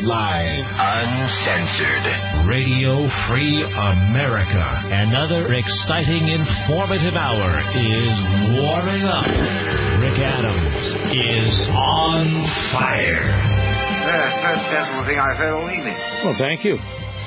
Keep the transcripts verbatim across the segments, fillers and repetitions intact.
Live. Uncensored. Radio Free America. Another exciting, informative hour is warming up. Rick Adams is on fire. That's the best sensible thing I've heard all evening. Well, thank you.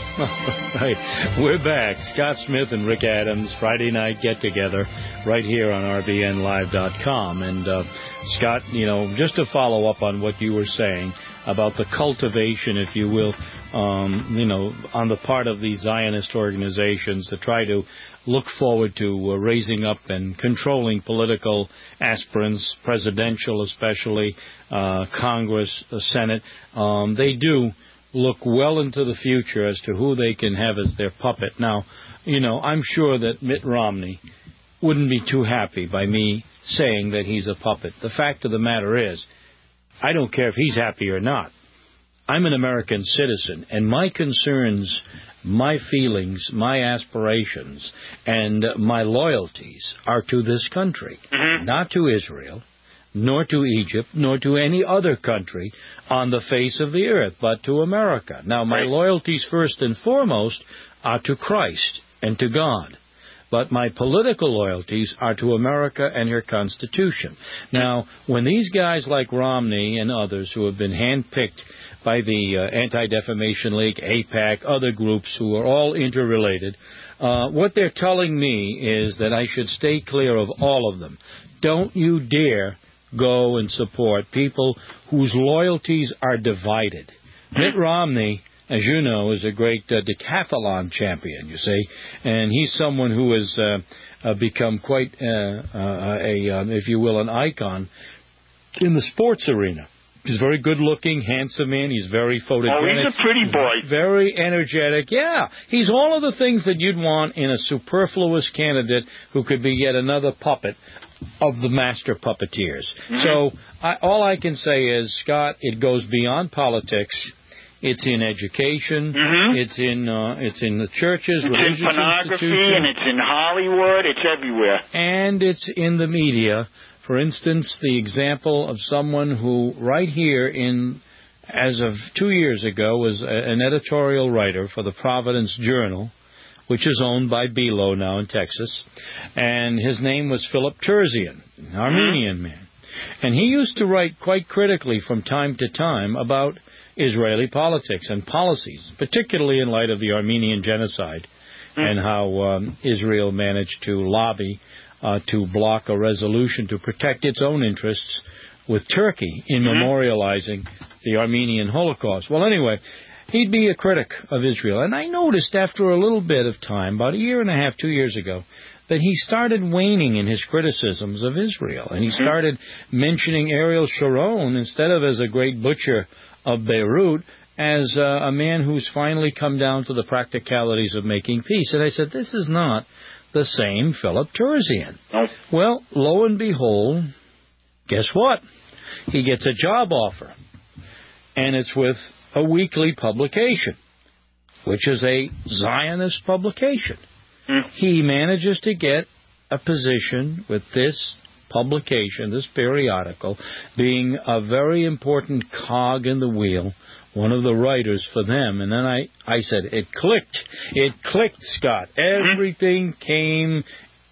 Right. We're back. Scott Smith and Rick Adams, Friday night get-together right here on R B N live dot com. And, uh, Scott, you know, just to follow up on what you were saying about the cultivation, if you will, um, you know, on the part of these Zionist organizations to try to look forward to uh, raising up and controlling political aspirants, presidential especially, uh, Congress, the Senate. Um, they do look well into the future as to who they can have as their puppet. Now, you know, I'm sure that Mitt Romney wouldn't be too happy by me saying that he's a puppet. The fact of the matter is, I don't care if he's happy or not. I'm an American citizen, and my concerns, my feelings, my aspirations, and my loyalties are to this country, mm-hmm. not to Israel, nor to Egypt, nor to any other country on the face of the earth, but to America. Now, my right. loyalties, first and foremost, are to Christ and to God. But my political loyalties are to America and her Constitution. Now, when these guys like Romney and others who have been handpicked by the uh, Anti-Defamation League, AIPAC, other groups who are all interrelated, uh, what they're telling me is that I should stay clear of all of them. Don't you dare go and support people whose loyalties are divided. Mitt Romney, as you know, is a great uh, decathlon champion, you see, and he's someone who has uh, uh, become quite uh, uh, a, um, if you will, an icon in the sports arena. He's very good-looking, handsome man. He's very photogenic. Oh, he's a pretty boy. Very energetic. Yeah, he's all of the things that you'd want in a superfluous candidate who could be yet another puppet of the master puppeteers. Mm-hmm. So I, all I can say is, Scott, it goes beyond politics. It's in education. Mm-hmm. It's in uh, it's in the churches, it's religious in pornography, and it's in Hollywood. It's everywhere. And it's in the media. For instance, the example of someone who, right here in, as of two years ago, was a, an editorial writer for the Providence Journal, which is owned by Belo now in Texas, and his name was Philip Terzian, an Armenian mm-hmm. man. And he used to write quite critically from time to time about Israeli politics and policies, particularly in light of the Armenian genocide mm-hmm. and how um, Israel managed to lobby uh, to block a resolution to protect its own interests with Turkey in mm-hmm. memorializing the Armenian Holocaust. Well, anyway, he'd be a critic of Israel. And I noticed after a little bit of time, about a year and a half, two years ago, that he started waning in his criticisms of Israel. And he started mentioning Ariel Sharon instead of as a great butcher of Beirut, as uh, a man who's finally come down to the practicalities of making peace. And I said, this is not the same Philip Terzian. Nope. Well, lo and behold, guess what? He gets a job offer. And it's with a weekly publication, which is a Zionist publication. Mm. He manages to get a position with this publication, this periodical, being a very important cog in the wheel, one of the writers for them. And then I, I said, it clicked. It clicked, Scott. Everything came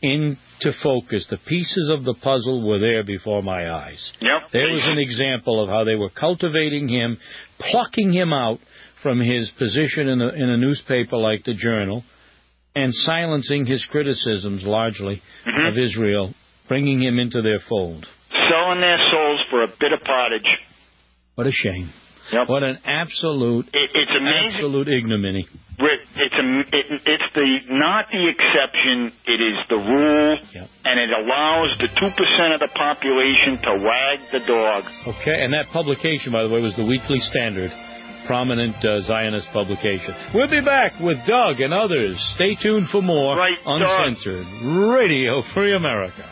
into focus. The pieces of the puzzle were there before my eyes. Yep. There was an example of how they were cultivating him, plucking him out from his position in a, in a newspaper like the Journal, and silencing his criticisms largely mm-hmm. of Israel, bringing him into their fold. Selling their souls for a bit of pottage. What a shame. Yep. What an absolute, it, it's amazing. absolute ignominy. It's a, it, it's the not the exception. It is the rule, yep. and it allows the two percent of the population to wag the dog. Okay, and that publication, by the way, was the Weekly Standard, prominent uh, Zionist publication. We'll be back with Doug and others. Stay tuned for more right, Uncensored Doug. Radio Free America.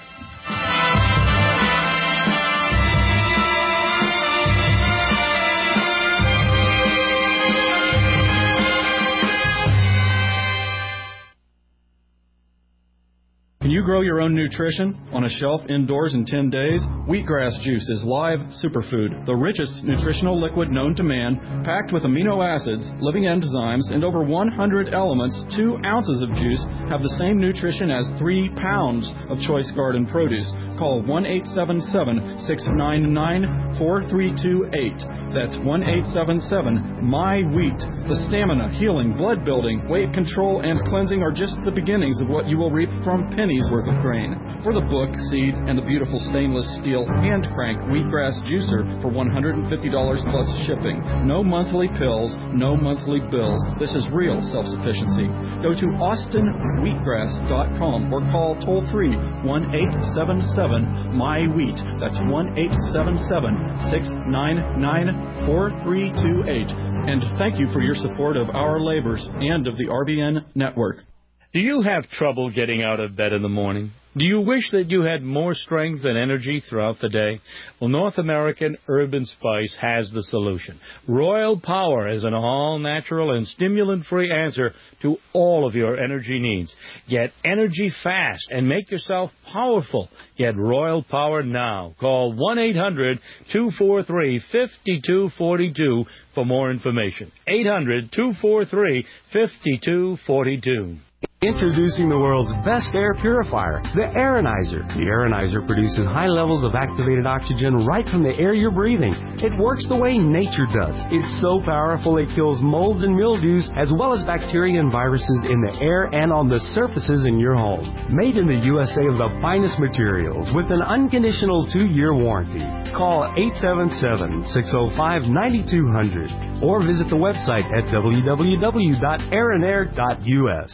Can you grow your own nutrition on a shelf indoors in ten days? Wheatgrass juice is live superfood, the richest nutritional liquid known to man, packed with amino acids, living enzymes, and over one hundred elements. Two ounces of juice have the same nutrition as three pounds of choice garden produce. Call one eight seven seven, six nine nine, four three two eight. That's one eight seven seven, M Y wheat. The stamina, healing, blood building, weight control, and cleansing are just the beginnings of what you will reap from pennies worth of grain. For the book, seed, and the beautiful stainless steel hand crank wheatgrass juicer for one hundred fifty dollars plus shipping. No monthly pills, no monthly bills. This is real self-sufficiency. Go to austin wheatgrass dot com or call toll-free one eight seven seven, M Y wheat. That's one eight seven seven, six nine nine, four three two eight. And thank you for your support of our labors and of the R B N network. Do you have trouble getting out of bed in the morning? Do you wish that you had more strength and energy throughout the day? Well, North American Herb and Spice has the solution. Royal Power is an all-natural and stimulant-free answer to all of your energy needs. Get energy fast and make yourself powerful. Get Royal Power now. Call one eight hundred, two four three, five two four two for more information. eight hundred, two four three, five two four two. Introducing the world's best air purifier, the Aeronizer. The Aeronizer produces high levels of activated oxygen right from the air you're breathing. It works the way nature does. It's so powerful it kills molds and mildews as well as bacteria and viruses in the air and on the surfaces in your home. Made in the U S A of the finest materials with an unconditional two-year warranty. Call eight seven seven, six oh five, nine two zero zero or visit the website at w w w dot aeronair dot u s.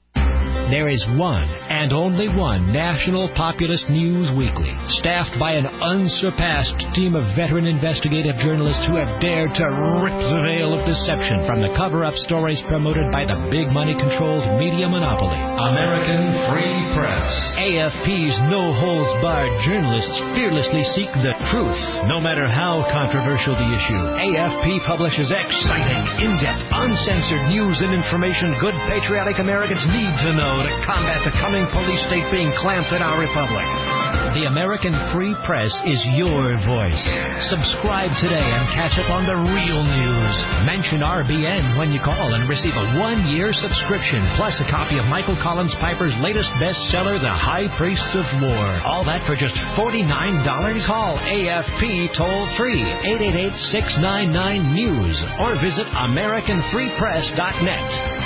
There is one and only one National Populist News Weekly, staffed by an unsurpassed team of veteran investigative journalists who have dared to rip the veil of deception from the cover-up stories promoted by the big money-controlled media monopoly. American Free Press. A F P's no-holds-barred journalists fearlessly seek the truth, no matter how controversial the issue. A F P publishes exciting, in-depth, uncensored news and information good patriotic Americans need to know to combat the coming police state being clamped in our republic. The American Free Press is your voice. Subscribe today and catch up on the real news. Mention R B N when you call and receive a one-year subscription, plus a copy of Michael Collins Piper's latest bestseller, The High Priests of War. All that for just forty-nine dollars. Call A F P toll-free, eight eight eight, six nine nine, news, or visit american free press dot net.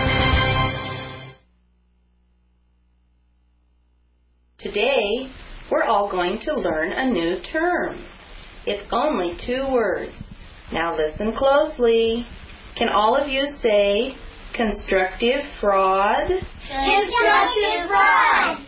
Today, we're all going to learn a new term. It's only two words. Now listen closely. Can all of you say constructive fraud? Constructive fraud!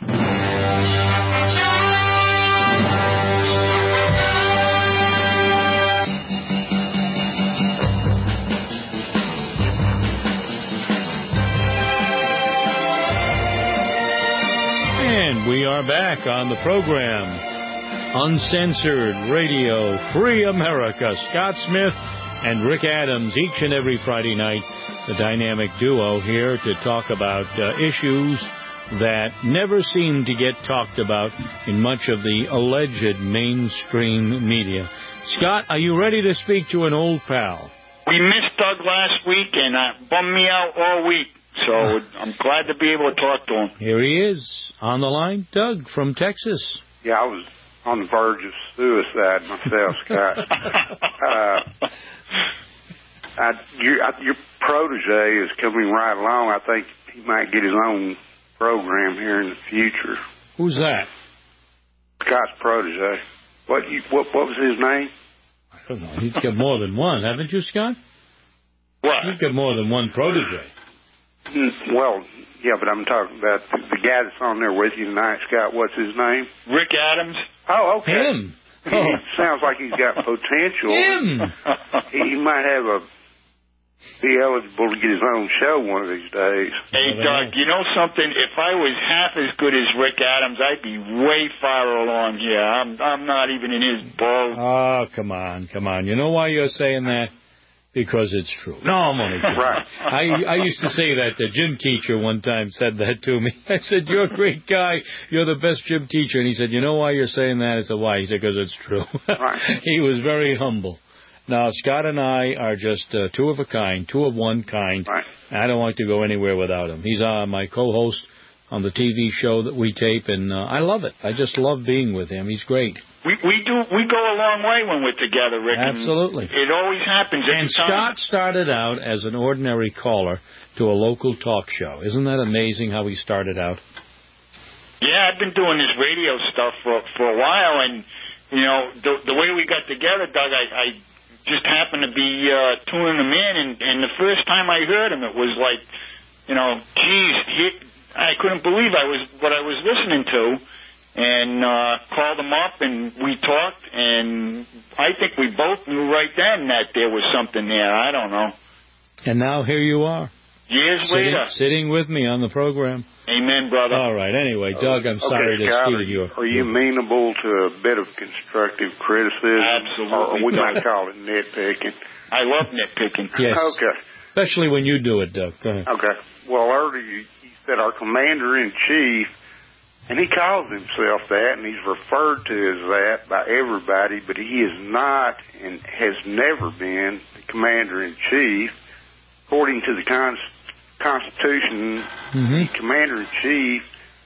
And we are back on the program. Uncensored Radio, Free America. Scott Smith and Rick Adams, each and every Friday night, the dynamic duo here to talk about uh, issues that never seem to get talked about in much of the alleged mainstream media. Scott, are you ready to speak to an old pal? We missed Doug last week, and it bummed me out all week. So I'm glad to be able to talk to him. Here he is on the line, Doug from Texas. Yeah, I was on the verge of suicide myself, Scott. uh, I, your, I, your protege is coming right along. I think he might get his own program here in the future. Who's that? Scott's protege. What, you, what, what was his name? I don't know. He's got more than one, haven't you, Scott? What? You've got more than one protege. Well, yeah, but I'm talking about the guy that's on there with you tonight, Scott. What's his name? Rick Adams. Oh, okay. Him. He Oh. sounds like he's got potential. Him. He, he might have a be eligible to get his own show one of these days. Hey, Doug, you know something? If I was half as good as Rick Adams, I'd be way far along here. I'm I'm not even in his boat. Oh, come on, come on. You know why you're saying that? because it's true. No, I'm only kidding. Right. I, I used to say that. The gym teacher one time said that to me. I said, you're a great guy. You're the best gym teacher. And he said, you know why you're saying that? I said, why? He said, because it's true. Right. He was very humble. Now, Scott and I are just uh, two of a kind, two of one kind. Right. I don't like to go anywhere without him. He's uh, my co-host on the T V show that we tape, and uh, I love it. I just love being with him. He's great. We we do we go a long way when we're together, Rick. Absolutely. It always happens. And Scott started out as an ordinary caller to a local talk show. Isn't that amazing how he started out? Yeah, I've been doing this radio stuff for for a while, and you know the the way we got together, Doug, I, I just happened to be uh, tuning him in, and, and the first time I heard him, it was like, you know, geez, he, I couldn't believe I was what I was listening to, and uh, called him up, and we talked, and I think we both knew right then that there was something there. I don't know. And now here you are. Years sitting, later. Sitting with me on the program. Amen, brother. All right. Anyway, Doug, I'm sorry okay, to Scott, steal your... Are you amenable to a bit of constructive criticism? Absolutely. Or we might call it nitpicking. I love nitpicking. Yes. Okay. Especially when you do it, Doug. Go ahead. Okay. Well, earlier you said our commander-in-chief, and he calls himself that, and he's referred to as that by everybody, but he is not and has never been the commander-in-chief. According to the Constitution, Constitution, mm-hmm. the commander-in-chief,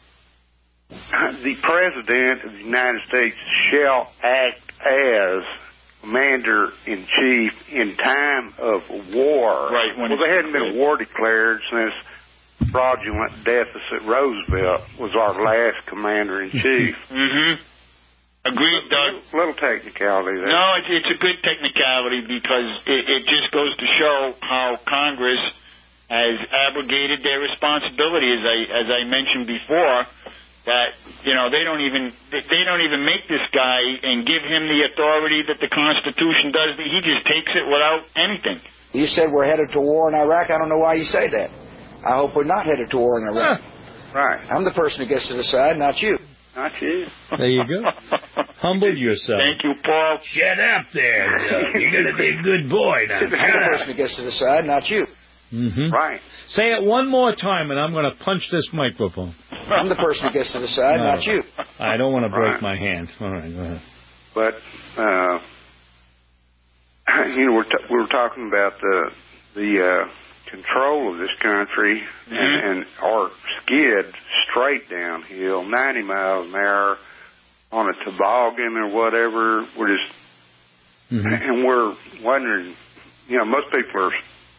the president of the United States shall act as commander-in-chief in time of war. Right. When well, there hadn't been a war declared since fraudulent deficit Roosevelt was our last commander-in-chief. Mm-hmm. Agreed, Doug. Little technicality there. No, it's, it's a good technicality because it, it just goes to show how Congress has abrogated their responsibility, as I as I mentioned before, that you know they don't even they don't even make this guy and give him the authority that the Constitution does. He just takes it without anything. You said we're headed to war in Iraq. I don't know why you say that. I hope we're not headed to war in Iraq. Huh. Right. I'm the person who gets to decide, not you. Not you. There you go. Humble yourself. Thank you, Paul. Shut up there, Doug. You're going to be a good boy now. I'm the person who gets to decide, not you. Mm-hmm. Right. Say it one more time, and I'm going to punch this microphone. I'm the person who gets to decide, no, not you. I don't want to break right. my hand. All right, go ahead. But uh, you know, we're t- we were talking about the the uh, control of this country, mm-hmm. and, and our skid straight downhill, ninety miles an hour on a toboggan or whatever. We're just, mm-hmm. and we're wondering. You know, most people are.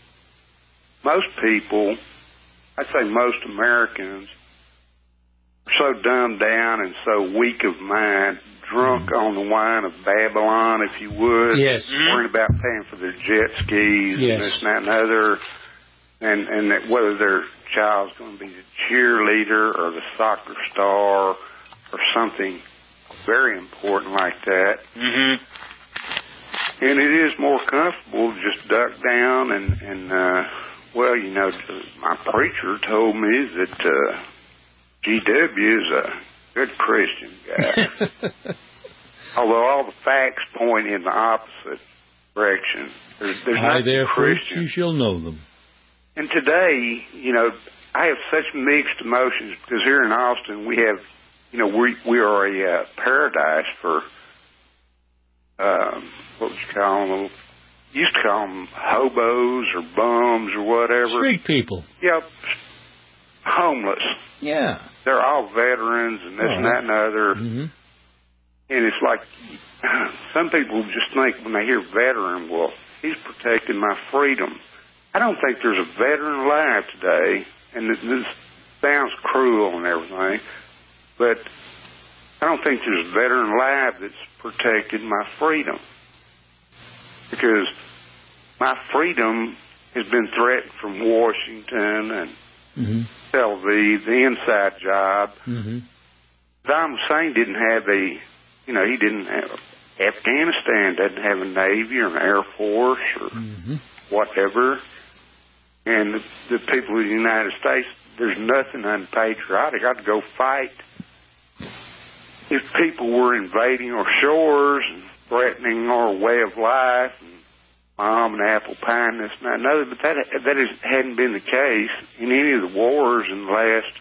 Most people, I'd say most Americans, are so dumbed down and so weak of mind, drunk mm-hmm. on the wine of Babylon, if you would. Yes. Worried about paying for their jet skis yes. and this and that and other, and, and that whether their child's going to be the cheerleader or the soccer star or something very important like that. Mm-hmm. And it is more comfortable to just duck down and, and uh, well, you know, my preacher told me that uh, G W is a good Christian guy. Although all the facts point in the opposite direction. There's, there's By not their fruits Christian. you shall know them. And today, you know, I have such mixed emotions because here in Austin we have, you know, we we are a uh, paradise for, um, what would you call them? Used to call them hobos or bums or whatever. Street people. Yep. Homeless. Yeah. They're all veterans and this oh. and that and other. Mm-hmm. And it's like, some people just think when they hear veteran, well, he's protecting my freedom. I don't think there's a veteran alive today, and this, this sounds cruel and everything, but I don't think there's a veteran alive that's protected my freedom. Because my freedom has been threatened from Washington and mm-hmm. Tel Aviv, the inside job. Mm-hmm. Saddam Hussein didn't have a, you know, he didn't have, Afghanistan doesn't have a Navy or an Air Force or mm-hmm. whatever. And the, the people of the United States, there's nothing unpatriotic. I'd go fight if people were invading our shores and threatening our way of life and mom and apple pie and this and that and other, but that, that is, hadn't been the case in any of the wars in the last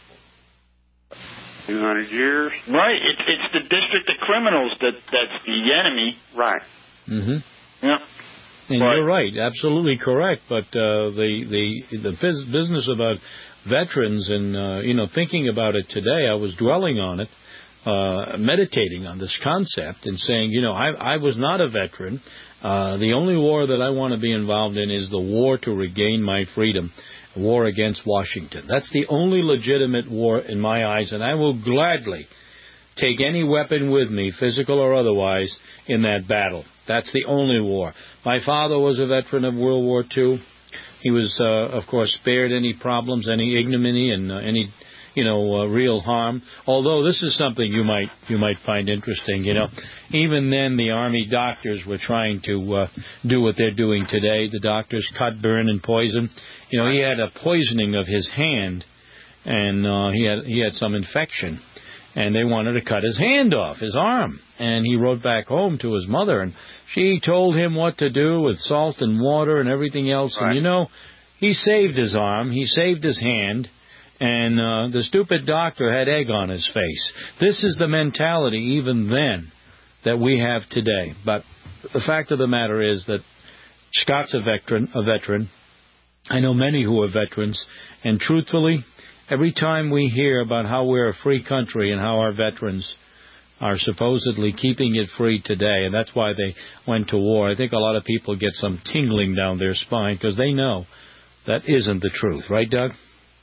two hundred years. Right. It's it's the district of criminals that that's the enemy. Right. Mm-hmm. Yeah. And but, you're right, absolutely correct. But uh, the the the biz- business about veterans and uh, you know thinking about it today, I was dwelling on it, uh, meditating on this concept, and saying, you know, I I was not a veteran. Uh, the only war that I want to be involved in is the war to regain my freedom. War against Washington. That's the only legitimate war in my eyes, and I will gladly take any weapon with me, physical or otherwise, in that battle. That's the only war. My father was a veteran of World War Two. He was, uh, of course, spared any problems, any ignominy, and uh, any, you know, uh, real harm. Although this is something you might you might find interesting. You know, even then the Army doctors were trying to uh, do what they're doing today. The doctors cut, burn, and poison. You know, he had a poisoning of his hand, and uh, he had he had some infection, and they wanted to cut his hand off, his arm. And he wrote back home to his mother, and she told him what to do with salt and water and everything else. Right. And, you know, he saved his arm, he saved his hand, and uh, the stupid doctor had egg on his face. This is the mentality even then that we have today. But the fact of the matter is that Scott's a veteran, a veteran. I know many who are veterans, and truthfully, every time we hear about how we're a free country and how our veterans are supposedly keeping it free today, and that's why they went to war, I think a lot of people get some tingling down their spine because they know that isn't the truth. Right, Doug?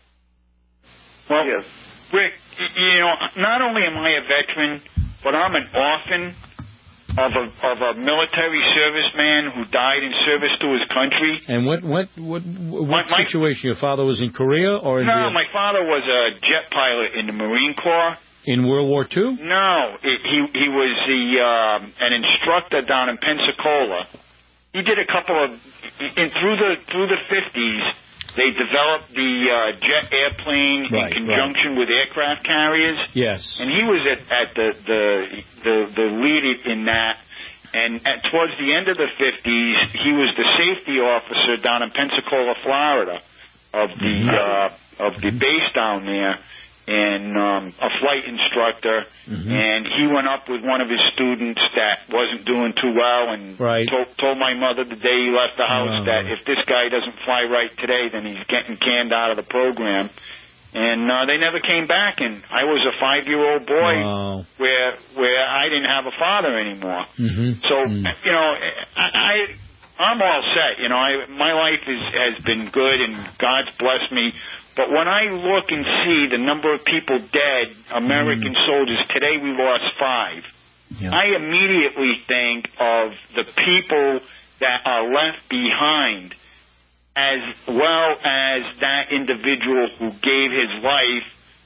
Well, yes. Rick, you know, not only am I a veteran, but I'm an orphan of a of a military serviceman who died in service to his country. And what what what what my, situation? Your father was in Korea or in No, Vietnam? My father was a jet pilot in the Marine Corps. In World War Two? No, it, he he was the uh, an instructor down in Pensacola. He did a couple of in through the through the fifties. They developed the uh, jet airplane right, in conjunction right. with aircraft carriers. Yes. And he was at, at the, the the the lead in that. And at, towards the end of the fifties, he was the safety officer down in Pensacola, Florida, of the mm-hmm. uh, of the base down there, and um, a flight instructor. Mm-hmm. And he went up with one of his students that wasn't doing too well, and right. told, told my mother the day he left the house oh. that if this guy doesn't fly right today, then he's getting canned out of the program. And uh, they never came back, and I was a five-year-old boy wow. where where I didn't have a father anymore. Mm-hmm. So mm. you know, I, I I'm all set. You know, I, my life is has been good, and God's blessed me. But when I look and see the number of people dead, American mm. soldiers, today we lost five, yeah. I immediately think of the people that are left behind, as well as that individual who gave his life.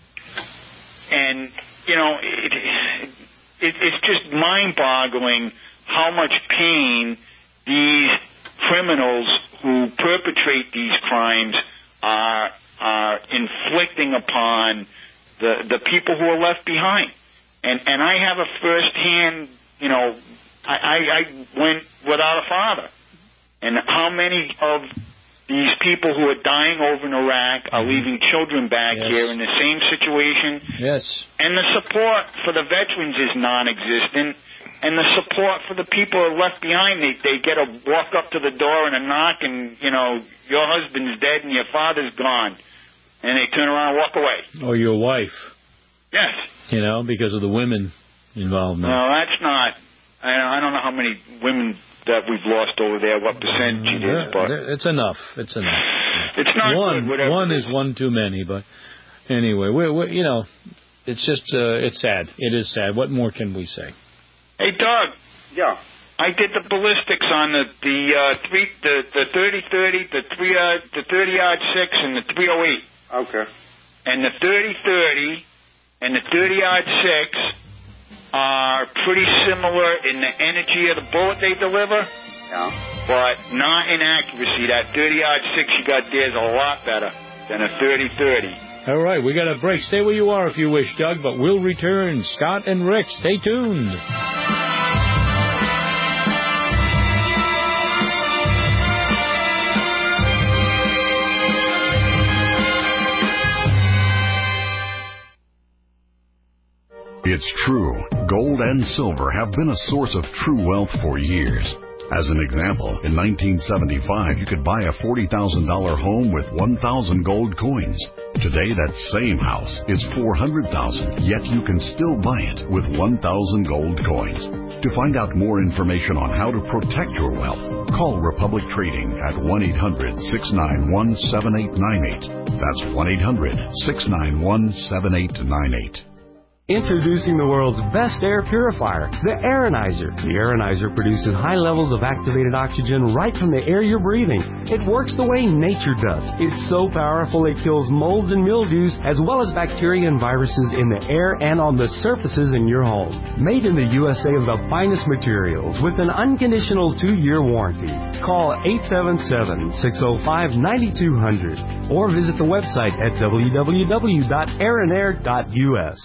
And, you know, it, it, it's just mind-boggling how much pain these criminals who perpetrate these crimes are are inflicting upon the the people who are left behind. And and I have a first-hand, you know, I, I, I went without a father. And how many of these people who are dying over in Iraq are leaving children back yes. here in the same situation? Yes. And the support for the veterans is non-existent. And the support for the people who are left behind, they, they get a walk up to the door and a knock and, you know, your husband's dead and your father's gone. And they turn around and walk away. Or your wife. Yes. You know, because of the women involved. No, that's not. I, I don't know how many women that we've lost over there, what percentage it is, but... It's enough. It's enough. It's not one, good, One is one too many, but anyway, we're, we're, you know, it's just, uh, it's sad. It is sad. What more can we say? Hey, Doug. Yeah. I did the ballistics on the the uh, three the the thirty thirty, the three uh, the thirty yard six, and the three oh eight. Okay. And the thirty thirty and the thirty yard six are pretty similar in the energy of the bullet they deliver. Yeah. But not in accuracy. That thirty yard six you got there is a lot better than a thirty thirty. All right, we got a break. Stay where you are if you wish, Doug, but we'll return. Scott and Rick, stay tuned. It's true. Gold and silver have been a source of true wealth for years. As an example, in nineteen seventy-five, you could buy a forty thousand dollars home with one thousand gold coins. Today, that same house is four hundred thousand dollars, yet you can still buy it with one thousand gold coins. To find out more information on how to protect your wealth, call Republic Trading at one eight hundred, six nine one, seven eight nine eight. That's one eight hundred, six nine one, seven eight nine eight. Introducing the world's best air purifier, the Aeronizer. The Aeronizer produces high levels of activated oxygen right from the air you're breathing. It works the way nature does. It's so powerful it kills molds and mildews as well as bacteria and viruses in the air and on the surfaces in your home. Made in the U S A of the finest materials with an unconditional two-year warranty. Call eight seven seven, six oh five, nine two zero zero or visit the website at w w w dot aeronair dot u s.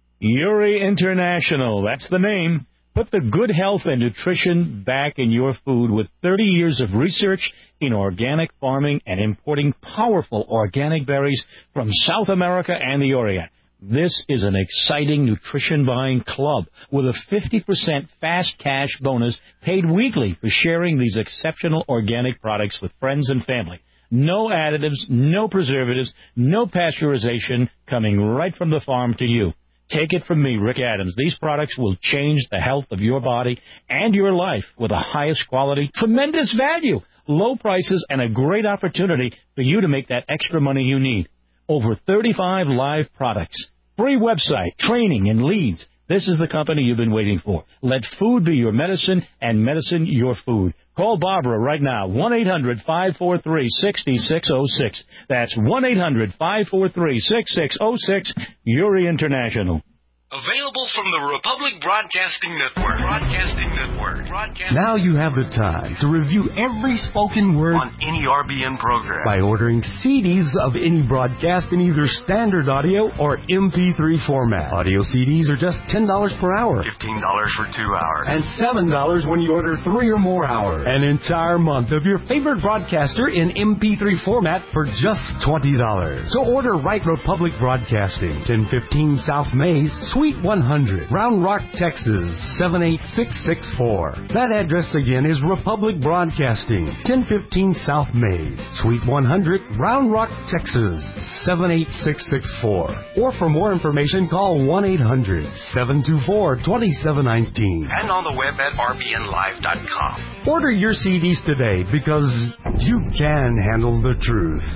Uri International, that's the name. Put the good health and nutrition back in your food with thirty years of research in organic farming and importing powerful organic berries from South America and the Orient. This is an exciting nutrition buying club with a fifty percent fast cash bonus paid weekly for sharing these exceptional organic products with friends and family. No additives, no preservatives, no pasteurization, coming right from the farm to you. Take it from me, Rick Adams. These products will change the health of your body and your life with the highest quality, tremendous value, low prices, and a great opportunity for you to make that extra money you need. Over thirty-five live products, free website, training, and leads. This is the company you've been waiting for. Let food be your medicine and medicine your food. Call Barbara right now, one eight hundred, five four three, six six zero six. That's one eight hundred, five four three, six six zero six, Uri International. Available from the Republic Broadcasting Network. Broadcasting Network. Broadcasting Now you have the time to review every spoken word on any R B N program by ordering C Ds of any broadcast in either standard audio or M P three format. Audio C Ds are just ten dollars per hour. fifteen dollars for two hours. And seven dollars when you order three or more hours. An entire month of your favorite broadcaster in M P three format for just twenty dollars. So order right Republic Broadcasting, ten fifteen South Mays, Suite one hundred, Round Rock, Texas, seven eight six six four. That address again is Republic Broadcasting, ten fifteen South Mays, Suite one hundred, Round Rock, Texas, seven eight six six four. Or for more information, call one eight hundred, seven two four, two seven one nine. And on the web at r b n live dot com. Order your C Ds today because you can handle the truth.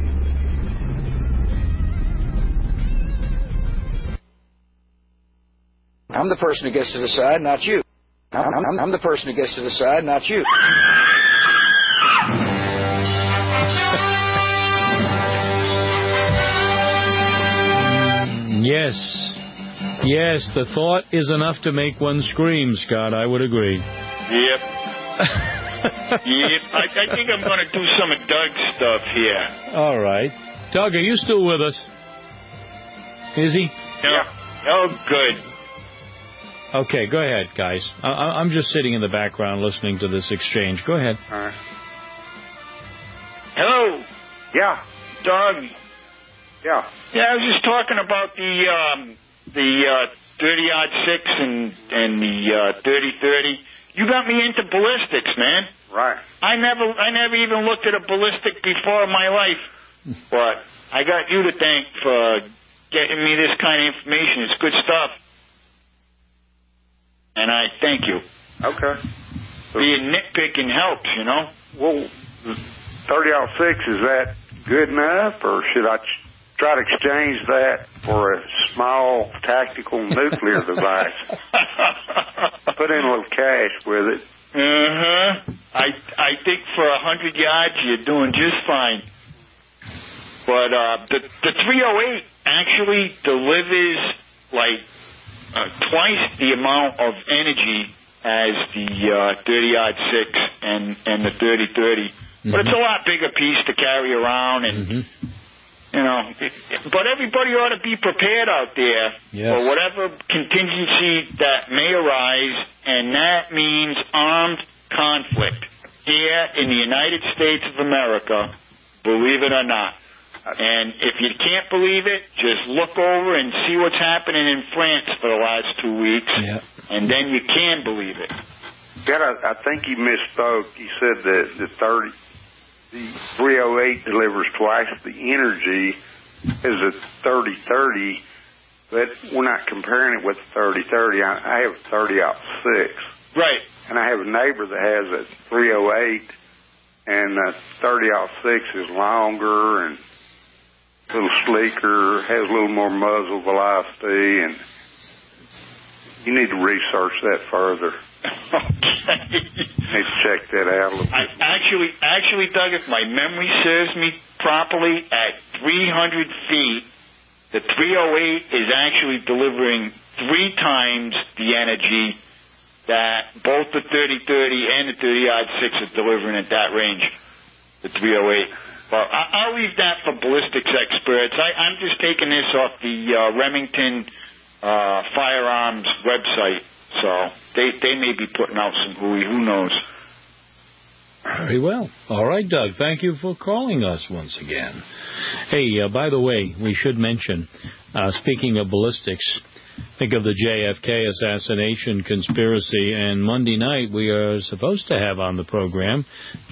I'm the person who gets to decide, not you. I'm, I'm, I'm the person who gets to decide, not you. Yes. Yes, the thought is enough to make one scream, Scott. I would agree. Yep. yep. I, I think I'm going to do some of Doug's stuff here. All right. Doug, are you still with us? Is he? Yeah. Oh, good. Okay, go ahead, guys. I, I'm just sitting in the background listening to this exchange. Go ahead. All right. Hello. Yeah. Doug. Yeah. Yeah, I was just talking about the um, the uh, thirty odd six and and the uh, thirty thirty. You got me into ballistics, man. Right. I never I never even looked at a ballistic before in my life, but I got you to thank for getting me this kind of information. It's good stuff. And I thank you. Okay. Being nitpicking helps, you know. Well, thirty oh six, is that good enough, or should I ch- try to exchange that for a small tactical nuclear device? Put in a little cash with it. Uh-huh. I, I think for a hundred yards, you're doing just fine. But uh, the, the three oh eight actually delivers, like, Uh, twice the amount of energy as the uh, thirty odd six and, and the thirty thirty. Mm-hmm. But it's a lot bigger piece to carry around, and, mm-hmm. you know, it, but everybody ought to be prepared out there yes. for whatever contingency that may arise, and that means armed conflict here in the United States of America, believe it or not. And if you can't believe it, just look over and see what's happening in France for the last two weeks, yeah. and then you can believe it. God, I, I think he misspoke. He said that the thirty, the three oh eight delivers twice the energy as a thirty thirty, but we're not comparing it with the thirty thirty. I, I have a thirty oh six. Right. And I have a neighbor that has a three oh eight, and the thirty oh six is longer and a little sleeker, has a little more muzzle velocity, and you need to research that further. Okay. You need to check that out a little bit. I actually, actually, Doug, if my memory serves me properly, at three hundred feet, the three oh eight is actually delivering three times the energy that both the thirty thirty and the thirty oh six are delivering at that range, the three oh eight. Well, I, I'll leave that for ballistics experts. I, I'm just taking this off the uh, Remington uh, Firearms website, so they they may be putting out some hooey. Who knows? Very well. All right, Doug. Thank you for calling us once again. Hey, uh, by the way, we should mention, uh, speaking of ballistics, think of the J F K assassination conspiracy, and Monday night we are supposed to have on the program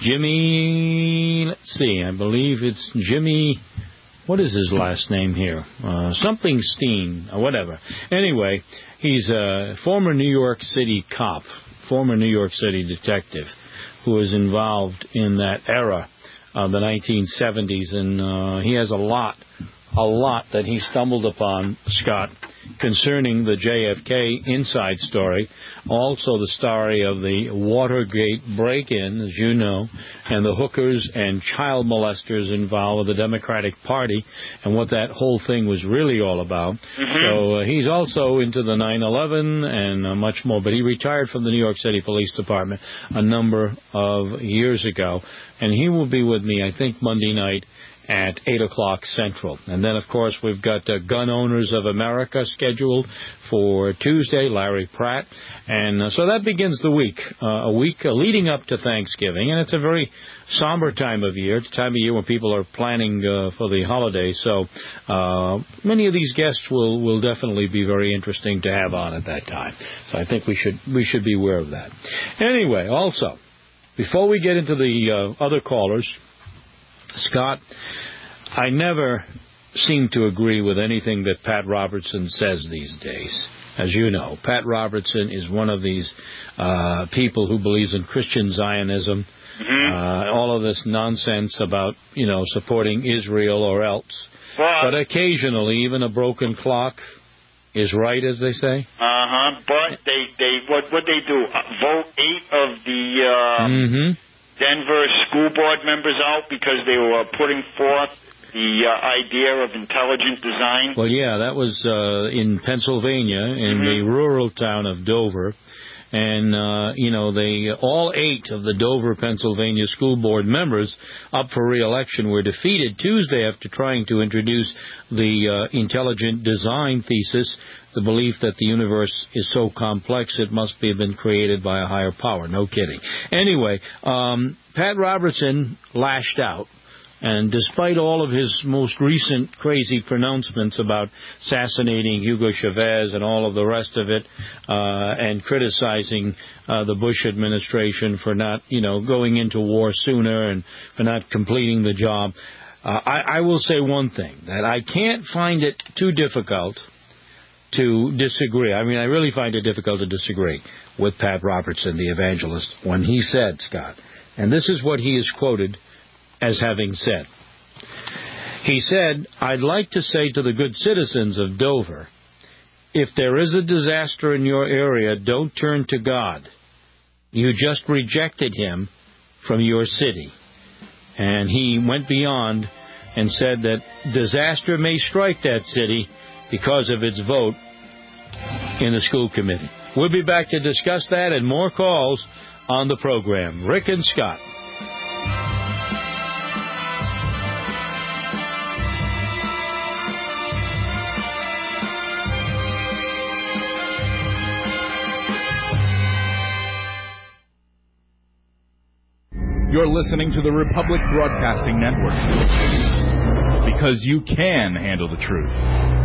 Jimmy, let's see, I believe it's Jimmy, what is his last name here? Uh, something Steen, or whatever. Anyway, he's a former New York City cop, former New York City detective, who was involved in that era of the nineteen seventies, and uh, he has a lot, a lot that he stumbled upon, Scott, concerning the J F K inside story, also the story of the Watergate break-in, as you know, and the hookers and child molesters involved with the Democratic Party and what that whole thing was really all about. Mm-hmm. So uh, he's also into the nine eleven and uh, much more, but he retired from the New York City Police Department a number of years ago, and he will be with me, I think, Monday night at eight o'clock Central. And then, of course, we've got uh, Gun Owners of America scheduled for Tuesday, Larry Pratt. And uh, so that begins the week, uh, a week uh, leading up to Thanksgiving. And it's a very somber time of year, it's a time of year when people are planning uh, for the holidays. So uh, many of these guests will, will definitely be very interesting to have on at that time. So I think we should we should be aware of that. Anyway, also, before we get into the uh, other callers, Scott, I never seem to agree with anything that Pat Robertson says these days. As you know, Pat Robertson is one of these uh, people who believes in Christian Zionism, mm-hmm. uh, all of this nonsense about, you know, supporting Israel or else. Well, but occasionally, even a broken clock is right, as they say. Uh-huh, but they, they what what they do, uh, vote eight of the Uh... Mm-hmm. Denver school board members out because they were putting forth the uh, idea of intelligent design? Well, yeah, that was uh, in Pennsylvania, in mm-hmm. the rural town of Dover. And, uh, you know, they all eight of the Dover, Pennsylvania school board members up for re-election were defeated Tuesday after trying to introduce the uh, intelligent design thesis, the belief that the universe is so complex it must have been created by a higher power. No kidding. Anyway, um, Pat Robertson lashed out. And despite all of his most recent crazy pronouncements about assassinating Hugo Chavez and all of the rest of it, uh, and criticizing uh, the Bush administration for not, you know, going into war sooner and for not completing the job, uh, I, I will say one thing, that I can't find it too difficult to disagree. I mean, I really find it difficult to disagree with Pat Robertson, the evangelist, when he said, Scott, and this is what he is quoted as having said. He said, "I'd like to say to the good citizens of Dover, if there is a disaster in your area, don't turn to God. You just rejected him from your city." And he went beyond and said that disaster may strike that city because of its vote in the school committee. We'll be back to discuss that and more calls on the program. Rick and Scott. You're listening to the Republic Broadcasting Network. Because you can handle the truth.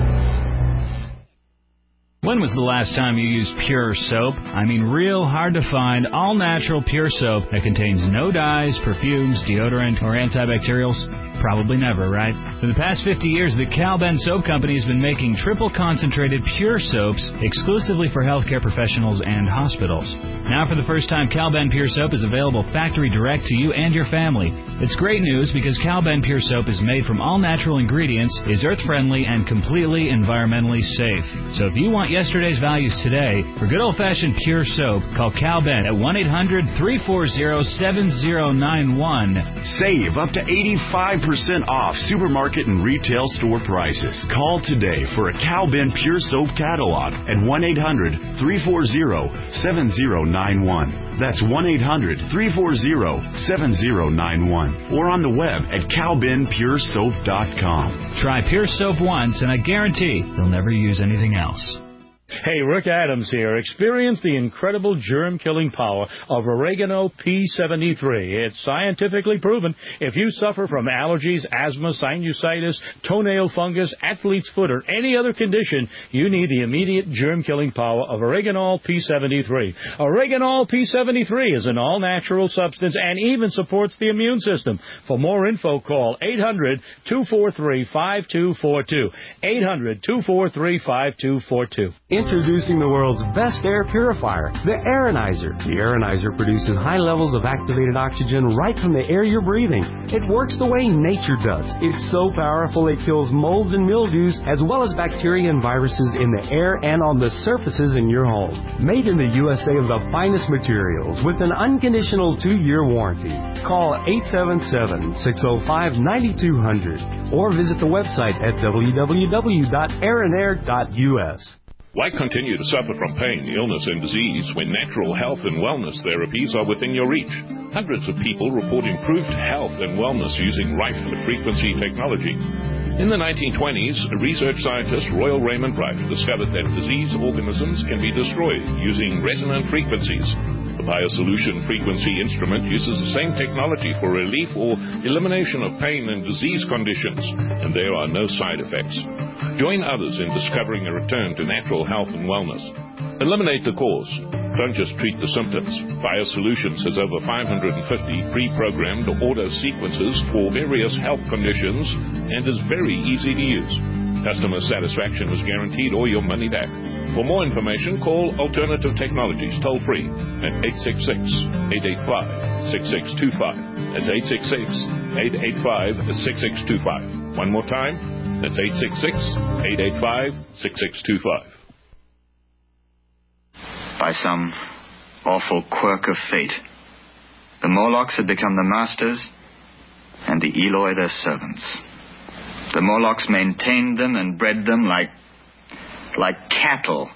When was the last time you used Pure Soap? I mean real hard to find, all-natural Pure Soap that contains no dyes, perfumes, deodorant, or antibacterials? Probably never, right? For the past fifty years, the Cal-Ben Soap Company has been making triple-concentrated Pure Soaps exclusively for healthcare professionals and hospitals. Now, for the first time, Cal-Ben Pure Soap is available factory direct to you and your family. It's great news because Cal-Ben Pure Soap is made from all-natural ingredients, is earth-friendly, and completely environmentally safe. So if you want yesterday's values today, for good old-fashioned Pure Soap, call Cal-Ben at one eight hundred, three four zero, seven zero nine one. Save up to eighty-five percent off supermarket and retail store prices. Call today for a Cal-Ben Pure Soap catalog at one eight hundred, three four zero, seven zero nine one. That's one eight hundred, three four zero, seven zero nine one. Or on the web at cal ben pure soap dot com. Try Pure Soap once, and I guarantee you'll never use anything else. Hey, Rick Adams here. Experience the incredible germ-killing power of Oregano P seventy-three. It's scientifically proven. If you suffer from allergies, asthma, sinusitis, toenail fungus, athlete's foot, or any other condition, you need the immediate germ-killing power of Oregano P seventy-three. Oregano P seventy-three is an all-natural substance and even supports the immune system. For more info, call eight hundred, two four three, five two four two. eight hundred, two four three, five two four two. Introducing the world's best air purifier, the Aeronizer. The Aeronizer produces high levels of activated oxygen right from the air you're breathing. It works the way nature does. It's so powerful it kills molds and mildews as well as bacteria and viruses in the air and on the surfaces in your home. Made in the U S A of the finest materials with an unconditional two-year warranty. Call eight seven seven, six oh five, nine two zero zero or visit the website at w w w dot aeronair dot u s. Why continue to suffer from pain, illness, and disease when natural health and wellness therapies are within your reach? Hundreds of people report improved health and wellness using Rife-frequency technology. In the nineteen twenties, research scientist Royal Raymond Rife discovered that disease organisms can be destroyed using resonant frequencies. The BioSolution frequency instrument uses the same technology for relief or elimination of pain and disease conditions, and there are no side effects. Join others in discovering a return to natural health and wellness. Eliminate the cause. Don't just treat the symptoms. BioSolutions has over five hundred fifty pre-programmed auto sequences for various health conditions and is very easy to use. Customer satisfaction is guaranteed or your money back. For more information, call Alternative Technologies toll-free at eight six six, eight eight five, six six two five. That's eight six six, eight eight five, six six two five. One more time, that's eight six six, eight eight five, six six two five. By some awful quirk of fate, the Morlocks had become the masters and the Eloi their servants. The Morlocks maintained them and bred them like, like cattle.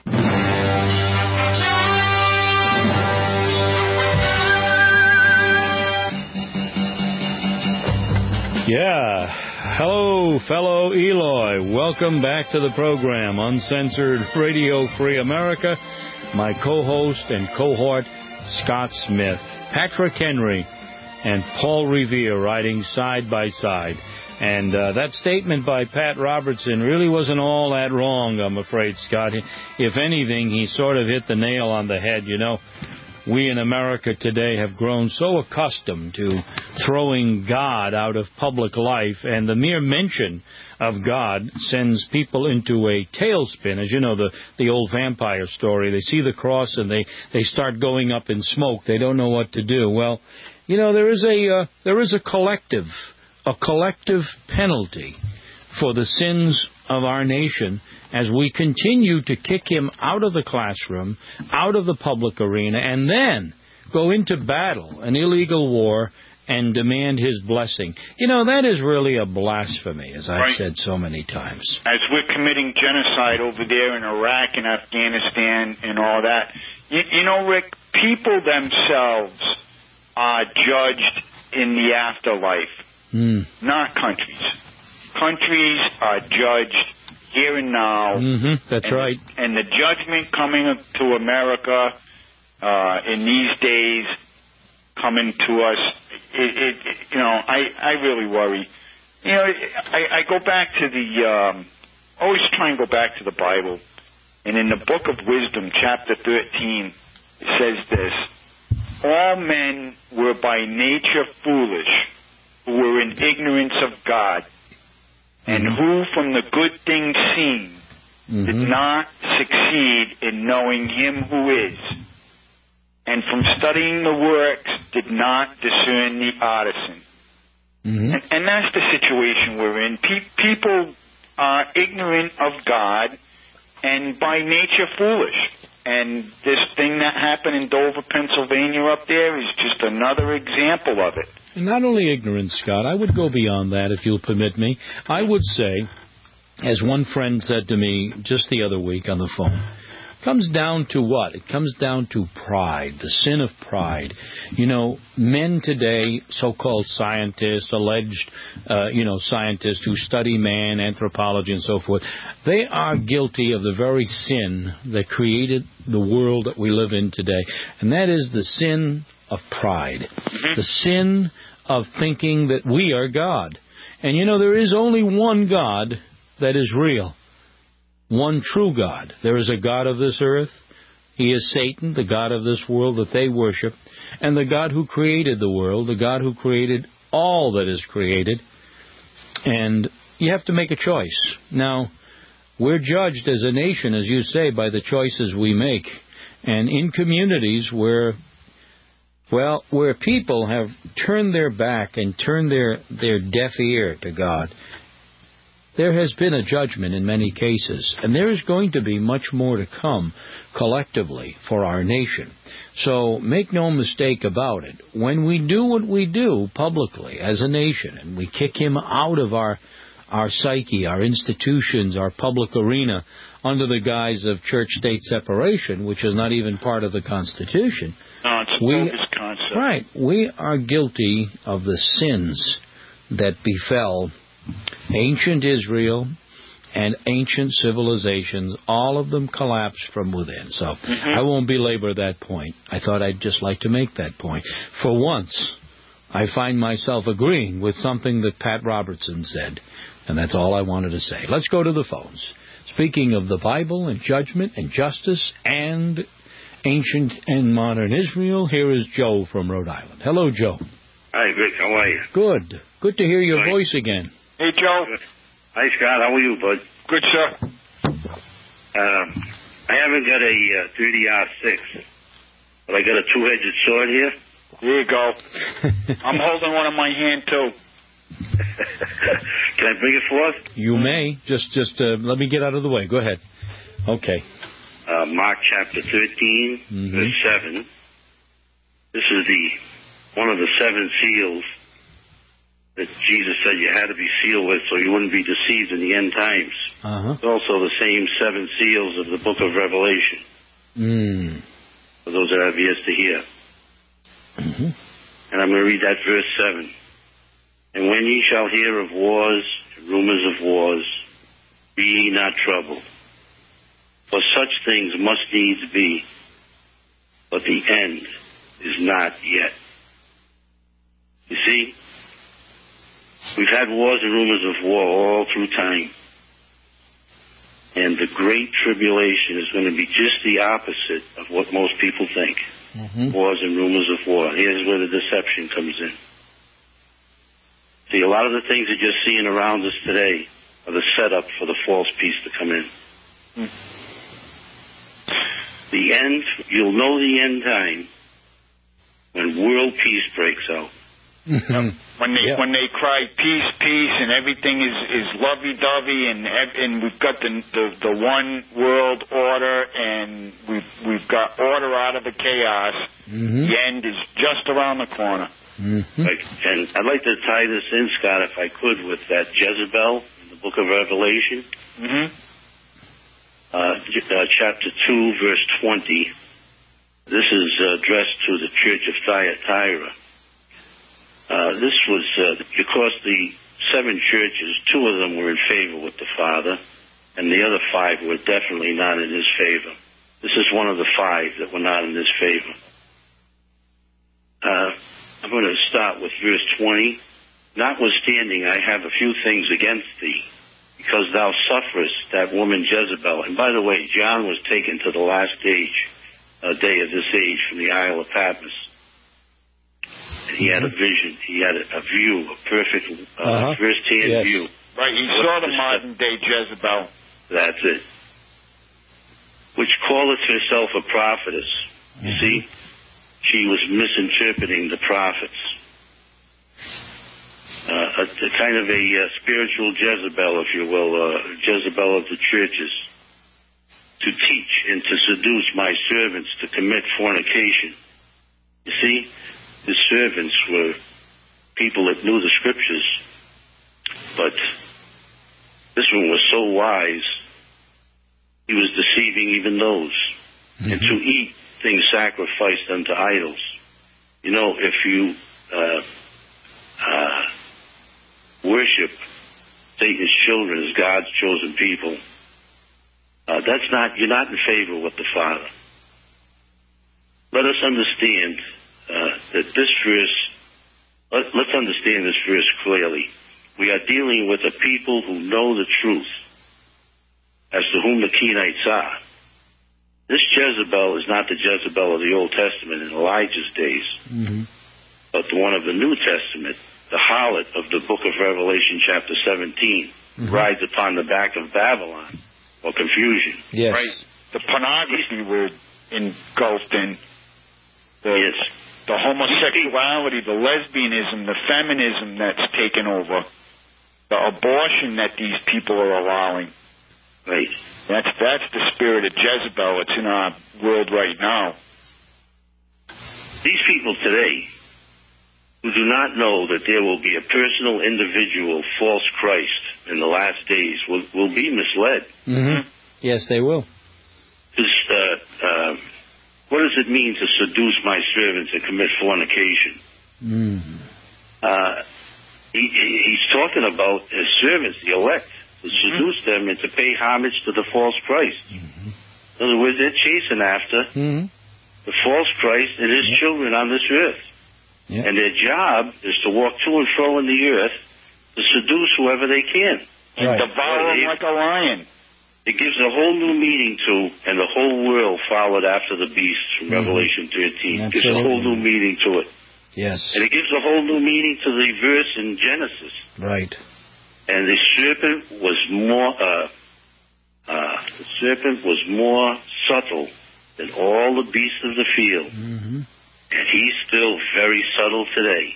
Yeah. Hello, fellow Eloi. Welcome back to the program, Uncensored Radio Free America. My co-host and cohort, Scott Smith, Patrick Henry, and Paul Revere riding side by side. And uh, that statement by Pat Robertson really wasn't all that wrong, I'm afraid, Scott. If anything, he sort of hit the nail on the head. You know, we in America today have grown so accustomed to throwing God out of public life, and the mere mention of God sends people into a tailspin. As you know, the, the old vampire story. They see the cross and they, they start going up in smoke. They don't know what to do. Well, you know, there is a uh, there is a collective a collective penalty for the sins of our nation as we continue to kick him out of the classroom, out of the public arena, and then go into battle, an illegal war, and demand his blessing. You know, that is really a blasphemy, as I've right. said so many times. As we're committing genocide over there in Iraq and Afghanistan and all that, you, you know, Rick, people themselves are judged in the afterlife. Mm. Not countries. Countries are judged here and now. Mm-hmm, that's and, right. And the judgment coming to America uh, in these days coming to us, it, it, it you know, I, I really worry. You know, I, I go back to the, um, always try and go back to the Bible. And in the book of Wisdom, chapter thirteen, it says this: all men were by nature foolish, who were in ignorance of God, and who from the good things seen mm-hmm. did not succeed in knowing him who is, and from studying the works did not discern the artisan. Mm-hmm. And, and that's the situation we're in. Pe- people are ignorant of God and by nature foolish. And this thing that happened in Dover, Pennsylvania up there is just another example of it. And not only ignorance, Scott, I would go beyond that, if you'll permit me. I would say, as one friend said to me just the other week on the phone, it comes down to what? It comes down to pride, the sin of pride. You know, men today, so-called scientists, alleged, uh, you know, scientists who study man, anthropology, and so forth, they are guilty of the very sin that created the world that we live in today, and that is the sin of pride, mm-hmm. the sin of thinking that we are God. And, you know, there is only one God that is real. One true God. There is a God of this earth. He is Satan, the God of this world that they worship, and the God who created the world, the God who created all that is created. And you have to make a choice. Now, we're judged as a nation, as you say, by the choices we make. And in communities where, well, where people have turned their back and turned their, their deaf ear to God, there has been a judgment in many cases, and there is going to be much more to come collectively for our nation. So make no mistake about it. When we do what we do publicly as a nation, and we kick him out of our our psyche, our institutions, our public arena, under the guise of church-state separation, which is not even part of the Constitution, no, it's a we, bogus concept. Right. We are guilty of the sins that befell ancient Israel and ancient civilizations. All of them collapsed from within. So mm-hmm. I won't belabor that point. I thought I'd just like to make that point. For once, I find myself agreeing with something that Pat Robertson said, and that's all I wanted to say. Let's go to the phones. Speaking of the Bible and judgment and justice and ancient and modern Israel, here is Joe from Rhode Island. Hello, Joe. Hi, Rick. How are you? Good. Good to hear your Hi. voice again. Hey, Joe. Good. Hi, Scott. How are you, bud? Good, sir. Um, I haven't got a uh, thirty R six, but I got a two-edged sword here. Here you go. I'm holding one in my hand, too. Can I bring it forth? You may. Just just uh, let me get out of the way. Go ahead. Okay. Uh, Mark chapter thirteen, mm-hmm. verse seven. This is the one of the seven seals that Jesus said you had to be sealed with so you wouldn't be deceived in the end times. Uh-huh. It's also the same seven seals of the book of Revelation. Mm. For those that have ears to hear. Mm-hmm. And I'm going to read that verse seven. And when ye shall hear of wars, rumors of wars, be ye not troubled. For such things must needs be, but the end is not yet. You see, we've had wars and rumors of war all through time. And the great tribulation is going to be just the opposite of what most people think. Mm-hmm. Wars and rumors of war. Here's where the deception comes in. See, a lot of the things that you're seeing around us today are the setup for the false peace to come in. Mm. The end, you'll know the end time when world peace breaks out. Yep. When they yeah. when they cry peace, peace, and everything is, is lovey-dovey, and and we've got the, the the one world order, and we've we've got order out of the chaos. Mm-hmm. The end is just around the corner. Mm-hmm. Like, and I'd like to tie this in, Scott, if I could, with that Jezebel in the book of Revelation. Mm-hmm. Uh, uh, chapter two, verse twenty. This is addressed to the church of Thyatira. Uh, this was uh, because the seven churches, two of them were in favor with the Father, and the other five were definitely not in his favor. This is one of the five that were not in his favor. uh, I'm going to start with verse twenty. Notwithstanding, I have a few things against thee, because thou sufferest that woman Jezebel. And by the way, John was taken to the last age, uh, day of this age from the Isle of Patmos. And he had a vision. He had a, a view, a perfect uh, Uh-huh. first-hand Yes. view. Right, he saw the modern-day Jezebel. That's it. Which calleth herself a prophetess. You Mm-hmm. see? She was misinterpreting the prophets. Uh, a, a kind of a uh, spiritual Jezebel, if you will, uh, Jezebel of the churches, to teach and to seduce my servants to commit fornication. You see, the servants were people that knew the scriptures, but this one was so wise, he was deceiving even those. Mm-hmm. And to eat things sacrificed unto idols. You know, if you uh, uh, worship Satan's children as God's chosen people, uh, that's not, you're not in favor with the Father. Let us understand uh, that this verse, let, let's understand this verse clearly. We are dealing with a people who know the truth as to whom the Kenites are. This Jezebel is not the Jezebel of the Old Testament in Elijah's days, mm-hmm. but the one of the New Testament, the harlot of the book of Revelation chapter seventeen, mm-hmm. rides upon the back of Babylon, or confusion. Yes. Right. The pornography were engulfed in. The, yes. The homosexuality, the lesbianism, the feminism that's taken over, the abortion that these people are allowing. Right. That's that's the spirit of Jezebel. It's in our world right now. These people today who do not know that there will be a personal, individual, false Christ in the last days will, will be misled. Mm-hmm. Yes, they will. This, uh, uh, what does it mean to seduce my servants and commit fornication? Mm-hmm. Uh, he, he's talking about his servants, the elect, to seduce mm-hmm. them and to pay homage to the false Christ. Mm-hmm. In other words, they're chasing after mm-hmm. the false Christ and his yep. children on this earth. Yep. And their job is to walk to and fro in the earth to seduce whoever they can. And right. devour them like a lion. It gives a whole new meaning to, and the whole world followed after the beast from mm-hmm. Revelation thirteen. It gives a whole new meaning to it. Yes. And it gives a whole new meaning to the verse in Genesis. Right. And the serpent was more, uh, uh, the serpent was more subtle than all the beasts of the field. Mm-hmm. And he's still very subtle today.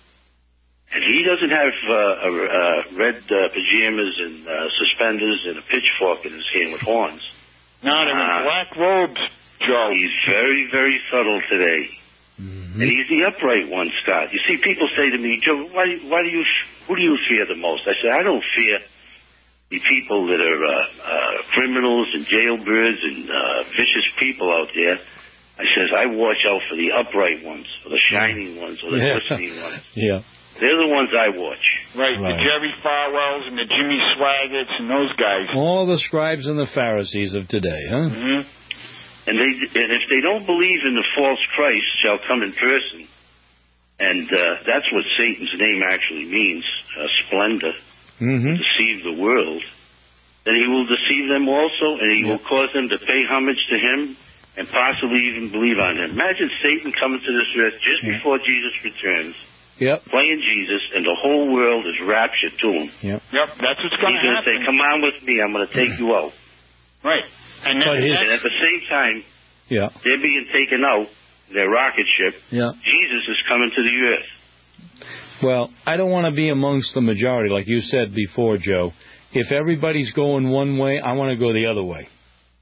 And he doesn't have uh, uh, uh, red uh, pajamas and uh, suspenders and a pitchfork in his hand with horns. Not in uh, black robes, Joe. He's very, very subtle today. Mm-hmm. And he's the upright one, Scott. You see, people say to me, Joe, why, why do you, who do you fear the most? I say, I don't fear the people that are uh, uh, criminals and jailbirds and uh, vicious people out there. I says, I watch out for the upright ones, or the shining ones, or the yeah. glistening ones. Yeah. They're the ones I watch. Right, right, the Jerry Falwells and the Jimmy Swaggarts and those guys. All the scribes and the Pharisees of today, huh? Mm-hmm. And they, and if they don't believe in the false Christ shall come in person, and uh, that's what Satan's name actually means, uh, splendor, mm-hmm. deceive the world, then he will deceive them also, and he yep. will cause them to pay homage to him and possibly even believe on him. Imagine Satan coming to this earth just yep. before Jesus returns, yep. playing Jesus, and the whole world is raptured to him. Yep, yep that's what's going to happen. He's going to say, come on with me, I'm going to take you out. Right. And, then, his, and at the same time, yeah. they're being taken out, their rocket ship, yeah. Jesus is coming to the earth. Well, I don't want to be amongst the majority, like you said before, Joe. If everybody's going one way, I want to go the other way.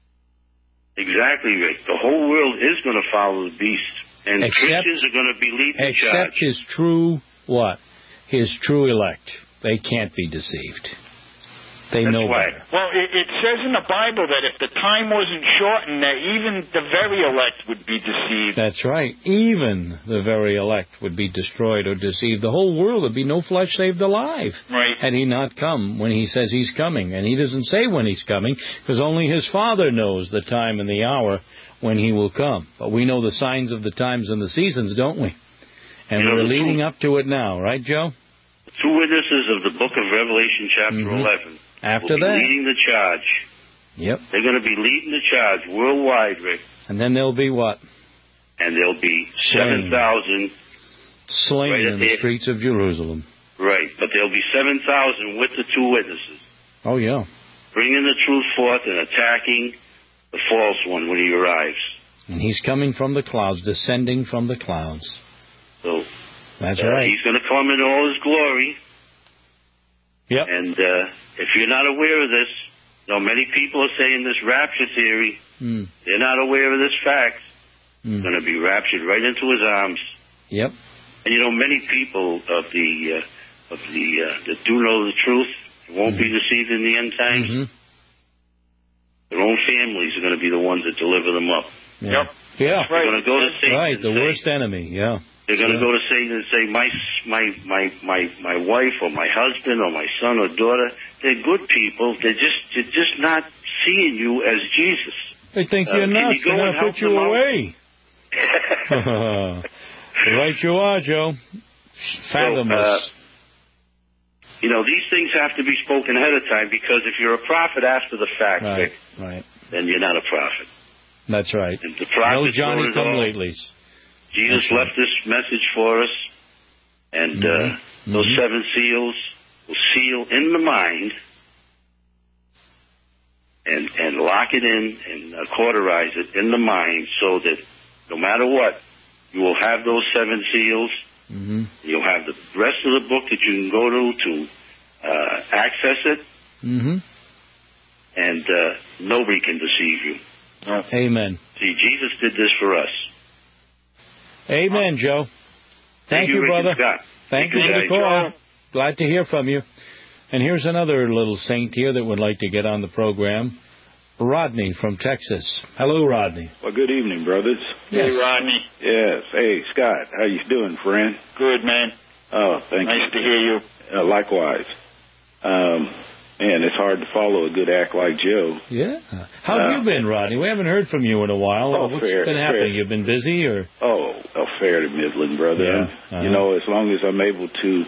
Exactly, Rick. The whole world is going to follow the beast. And except, Christians are going to be leading the charge. Except his true, what? His true elect. They can't be deceived. They That's know why. better. Well, it, it says in the Bible that if the time wasn't shortened, that even the very elect would be deceived. That's right. Even the very elect would be destroyed or deceived. The whole world would be no flesh saved alive. Right. Had he not come when he says he's coming. And he doesn't say when he's coming, because only his Father knows the time and the hour when he will come. But we know the signs of the times and the seasons, don't we? And you know, we're leading two, up to it now, right, Joe? The two witnesses of the book of Revelation, chapter mm-hmm. eleven, After will be that. leading the charge. Yep. They're going to be leading the charge worldwide, Rick. And then there'll be what? And there'll be seven thousand slain right in the streets of Jerusalem. Right, but there'll be seven thousand with the two witnesses. Oh, yeah. Bringing the truth forth and attacking the false one when he arrives. And he's coming from the clouds, descending from the clouds. So that's uh, right. He's going to come in all his glory. Yep. And uh, if you're not aware of this, you know, many people are saying this rapture theory. Mm. They're not aware of this fact. Mm. He's going to be raptured right into his arms. Yep. And you know, many people of the uh, of the uh, that do know the truth won't mm-hmm. be deceived in the end times. Mm-hmm. Their own families are going to be the ones that deliver them up. Yeah. Yep. Yeah. They're going to go to Satan. Right. The say, worst enemy. Yeah. They're going to yeah. go to Satan and say, my my my my my wife or my husband or my son or daughter, they're good people. They're just they're just not seeing you as Jesus. They think uh, you're nuts. You They're going to put you away. Right you are, Joe. Fathomless. So, uh, you know, these things have to be spoken ahead of time, because if you're a prophet after the fact, right, Rick, right. then you're not a prophet. That's right. And the prophet no Johnny come latelys. Jesus That's left right. this message for us, and mm-hmm. uh, those mm-hmm. seven seals will seal in the mind and and lock it in and uh, cauterize it in the mind, so that no matter what, you will have those seven seals. Mm-hmm. You'll have the rest of the book that you can go to to uh, access it, mm-hmm. and uh, nobody can deceive you. No. Amen. See, Jesus did this for us. Amen, Joe. Thank, Thank you, you, brother. Scott. Thank, Thank you you for the call. Glad to hear from you. And here's another little saint here that would like to get on the program. Rodney from Texas. Hello, Rodney. Well, good evening, brothers. Yes. Hey, Rodney. Yes. Hey, Scott. How you doing, friend? Good, man. Oh, thank nice you. Nice to hear you. Uh, likewise. Um, man, it's hard to follow a good act like Joe. Yeah. How have uh, you been, Rodney? We haven't heard from you in a while. Oh, What's fair, been happening? fair. You've been busy, or? Oh, oh fair to middling, brother. Yeah. Uh-huh. You know, as long as I'm able to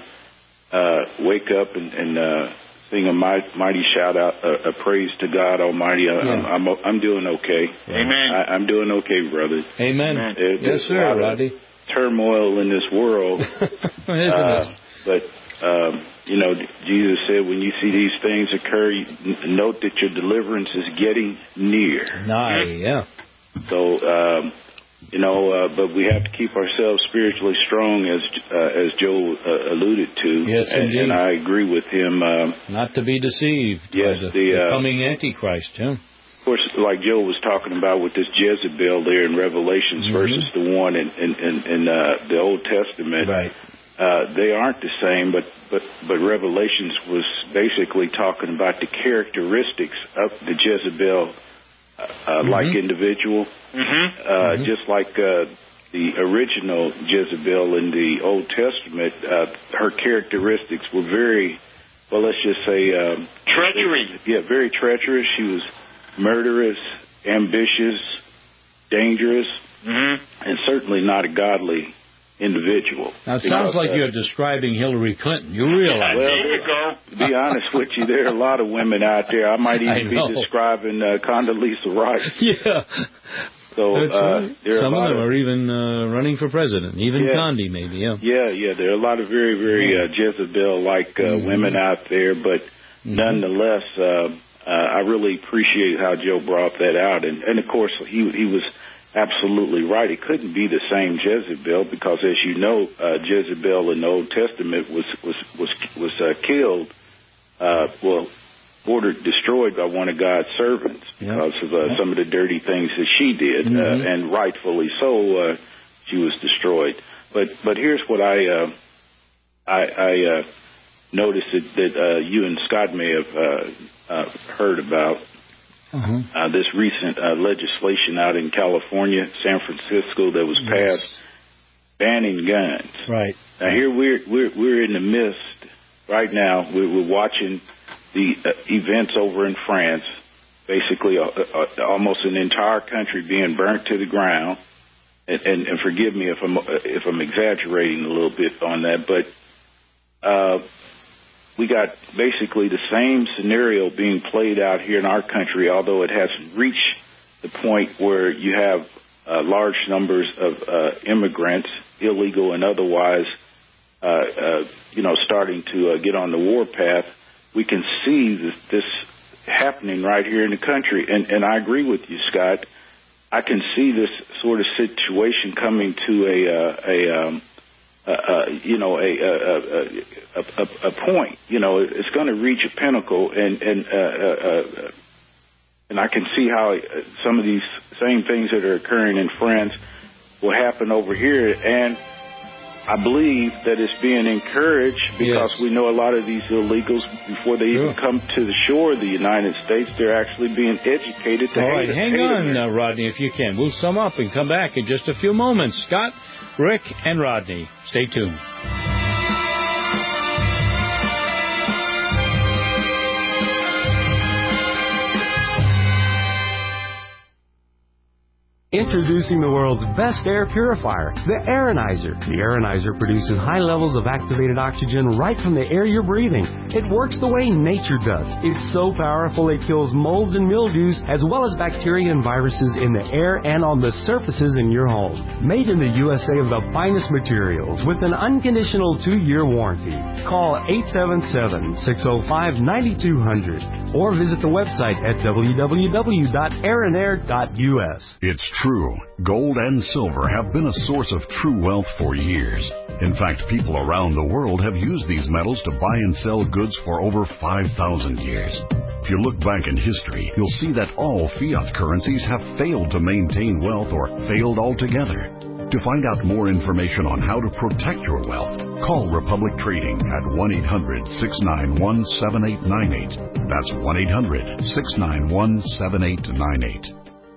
uh, wake up and, and uh, sing a mighty, mighty shout out, uh, a praise to God Almighty. I, yeah. I'm, I'm I'm doing okay. Amen. I, I'm doing okay, brother. Amen. Amen. There, yes, sir, Rodney. Turmoil in this world, Isn't uh, it? but um, you know, Jesus said, when you see these things occur, you n- note that your deliverance is getting near. Nigh, yeah. So. Um, You know, uh, but we have to keep ourselves spiritually strong, as uh, as Joe uh, alluded to. Yes, and, indeed. and I agree with him. Um, Not to be deceived yes, by the, the, the uh, coming Antichrist, yeah. Of course, like Joe was talking about with this Jezebel there in Revelations mm-hmm. versus the one in in, in, in uh, the Old Testament. Right. Uh, they aren't the same, but, but, but Revelations was basically talking about the characteristics of the Jezebel Uh, mm-hmm. like individual, mm-hmm. Uh, mm-hmm. just like uh, the original Jezebel in the Old Testament, uh, her characteristics were very, well, let's just say... Um, treachery. Yeah, very treacherous. She was murderous, ambitious, dangerous, mm-hmm. and certainly not a godly individual. Now, it sounds like uh, you're describing Hillary Clinton. You realize well, there you go. To be honest with you, there are a lot of women out there. I might even I be describing uh, Condoleezza Rice. Yeah. So That's uh, right. Some of them of, are even uh, running for president. Even yeah, Condi, maybe, yeah. Yeah, yeah. There are a lot of very, very uh, Jezebel-like uh, mm-hmm. women out there. But mm-hmm. nonetheless, uh, uh, I really appreciate how Joe brought that out. And, and of course, he he was absolutely right. It couldn't be the same Jezebel, because, as you know, uh, Jezebel in the Old Testament was was was was uh, killed, uh, well, ordered destroyed by one of God's servants yeah. because of uh, yeah. some of the dirty things that she did, mm-hmm. uh, and rightfully so, uh, she was destroyed. But but here's what I uh, I, I uh, noticed that, that uh, you and Scott may have uh, uh, heard about. Uh-huh. Uh, this recent uh, legislation out in California, San Francisco, that was passed yes. banning guns. Right. Now here we're we're we're in the midst right now. We're, we're watching the uh, events over in France. Basically, uh, uh, almost an entire country being burnt to the ground. and, and, and forgive me if I'm if I'm exaggerating a little bit on that, but uh, we got basically the same scenario being played out here in our country, although it hasn't reached the point where you have uh, large numbers of uh, immigrants, illegal and otherwise, uh, uh, you know, starting to uh, get on the warpath. We can see this, this happening right here in the country, and, and I agree with you, Scott. I can see this sort of situation coming to a, uh, a um, uh, uh, you know, a a, a, a, a point. You know, it's going to reach a pinnacle, and and uh, uh, uh, and I can see how some of these same things that are occurring in France will happen over here, and I believe that it's being encouraged because yes. we know a lot of these illegals, before they sure. even come to the shore of the United States, they're actually being educated to All hate right, it, hang hate on, uh, Rodney, if you can. We'll sum up and come back in just a few moments. Scott, Rick, and Rodney, stay tuned. Introducing the world's best air purifier, the Aeronizer. The Aeronizer produces high levels of activated oxygen right from the air you're breathing. It works the way nature does. It's so powerful it kills molds and mildews as well as bacteria and viruses in the air and on the surfaces in your home. Made in the U S A of the finest materials with an unconditional two-year warranty. Call eight seven seven, six oh five, nine two hundred or visit the website at w w w dot aeronair dot u s. It's true. Gold and silver have been a source of true wealth for years. In fact, people around the world have used these metals to buy and sell goods for over five thousand years. If you look back in history, you'll see that all fiat currencies have failed to maintain wealth or failed altogether. To find out more information on how to protect your wealth, call Republic Trading at one eight hundred, six nine one, seven eight nine eight. That's one eight hundred, six nine one, seven eight nine eight.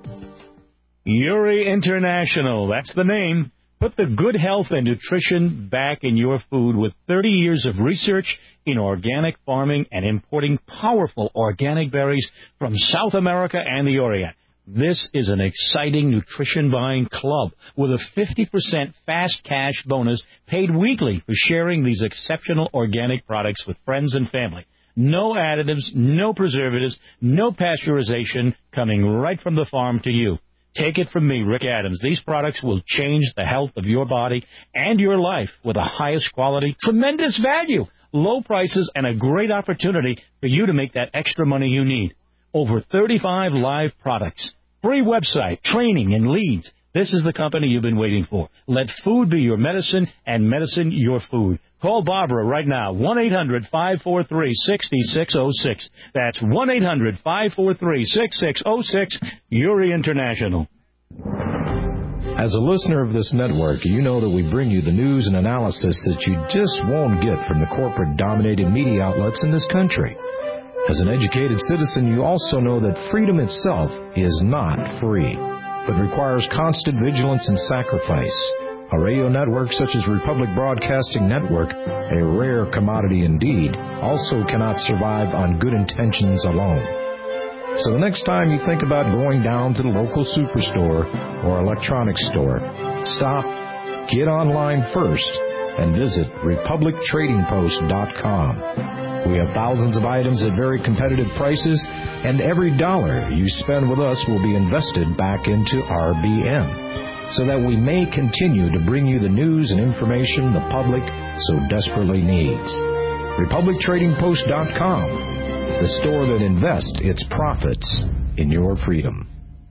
Uri International, that's the name. Put the good health and nutrition back in your food with thirty years of research in organic farming and importing powerful organic berries from South America and the Orient. This is an exciting nutrition buying club with a fifty percent fast cash bonus paid weekly for sharing these exceptional organic products with friends and family. No additives, no preservatives, no pasteurization, coming right from the farm to you. Take it from me, Rick Adams. These products will change the health of your body and your life with the highest quality, tremendous value, low prices, and a great opportunity for you to make that extra money you need. Over thirty-five live products, free website, training, and leads. This is the company you've been waiting for. Let food be your medicine and medicine your food. Call Barbara right now, one eight hundred, five four three, six six zero six. That's one eight hundred, five four three, six six zero six, Uri International. As a listener of this network, you know that we bring you the news and analysis that you just won't get from the corporate-dominated media outlets in this country. As an educated citizen, you also know that freedom itself is not free, but requires constant vigilance and sacrifice. A radio network such as Republic Broadcasting Network, a rare commodity indeed, also cannot survive on good intentions alone. So the next time you think about going down to the local superstore or electronics store, stop, get online first, and visit republic trading post dot com. We have thousands of items at very competitive prices, and every dollar you spend with us will be invested back into R B N, so that we may continue to bring you the news and information the public so desperately needs. republic trading post dot com, the store that invests its profits in your freedom.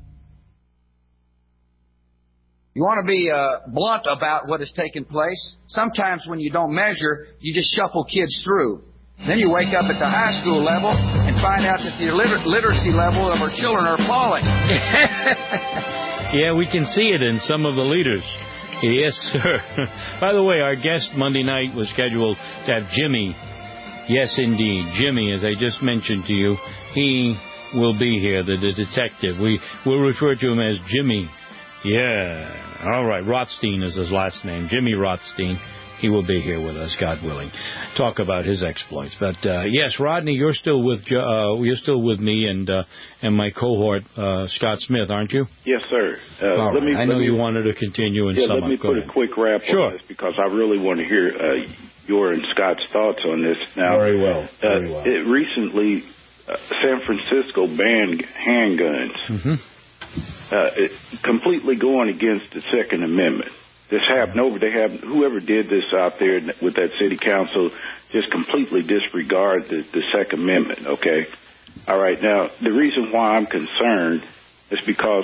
You want to be uh, blunt about what has taken place? Sometimes when you don't measure, you just shuffle kids through. Then you wake up at the high school level and find out that the liter- literacy level of our children are falling. Yeah, we can see it in some of the leaders. Yes, sir. By the way, our guest Monday night was scheduled to have Jimmy. Yes, indeed. Jimmy, as I just mentioned to you, he will be here, the, the detective. We will refer to him as Jimmy. Yeah. All right. Rothstein is his last name. Jimmy Rothstein. he will be here with us, God willing, talk about his exploits. But uh, yes, Rodney, you're still with uh, you're still with me and uh, and my cohort uh, Scott Smith, aren't you? Yes, sir. Uh, All let right. me, I know let me, you wanted to continue and yeah, sum let me up. Go put ahead. a quick wrap Sure. on this because I really want to hear uh, your and Scott's thoughts on this. Now, Very well. Very uh, well. It recently, uh, San Francisco banned handguns, mm-hmm. uh, it, completely going against the Second Amendment. This happened over. They have whoever did this out there with that city council just completely disregard the, the Second Amendment. Okay, all right. Now the reason why I'm concerned is because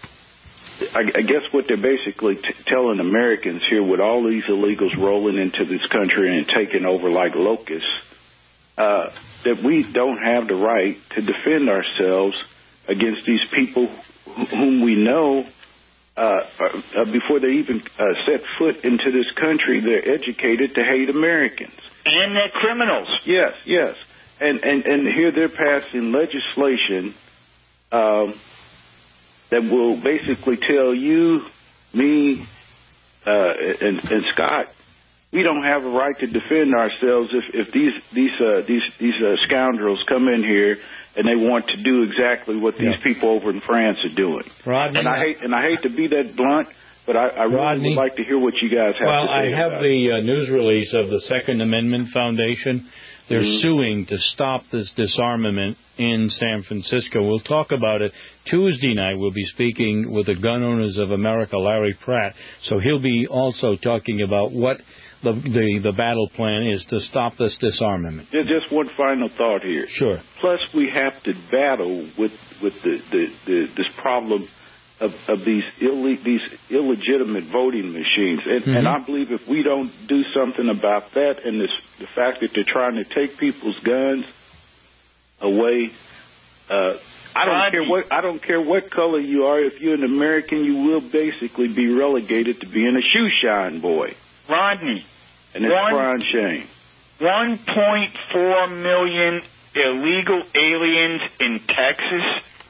I, I guess what they're basically t- telling Americans here, with all these illegals rolling into this country and taking over like locusts, uh, that we don't have the right to defend ourselves against these people wh- whom we know. Uh, uh, before they even uh, set foot into this country, they're educated to hate Americans. And they're criminals. Yes, yes. And and, and here they're passing legislation um, that will basically tell you, me, uh, and, and Scott, we don't have a right to defend ourselves if, if these these uh, these these uh, scoundrels come in here and they want to do exactly what these yeah. people over in France are doing. Rodney, and I hate and I hate to be that blunt, but I, I really Rodney, would like to hear what you guys have well, to say. Well, I have about the it. uh, news release of the Second Amendment Foundation. They're mm-hmm. suing to stop this disarmament in San Francisco. We'll talk about it Tuesday night. We'll be speaking with the Gun Owners of America, Larry Pratt. So he'll be also talking about what the the, the battle plan is to stop this disarmament. Just one final thought here. Sure. Plus, we have to battle with with the, the, the this problem of, of these ille- these illegitimate voting machines, and, mm-hmm. and I believe if we don't do something about that, and this the fact that they're trying to take people's guns away. Uh, I don't Rodney. care what I don't care what color you are. If you're an American, you will basically be relegated to being a shoe shine boy. Rodney. And it's a crying shame. one point four million illegal aliens in Texas.